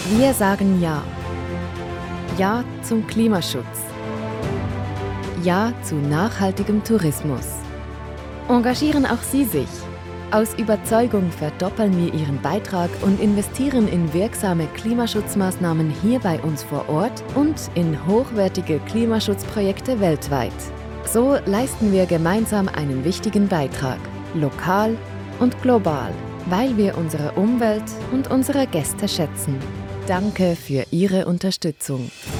Wir sagen Ja. Ja zum Klimaschutz. Ja zu nachhaltigem Tourismus. Engagieren auch Sie sich? Aus Überzeugung verdoppeln wir Ihren Beitrag und investieren in wirksame Klimaschutzmaßnahmen hier bei uns vor Ort und in hochwertige Klimaschutzprojekte weltweit. So leisten wir gemeinsam einen wichtigen Beitrag, lokal und global, weil wir unsere Umwelt und unsere Gäste schätzen. Danke für Ihre Unterstützung.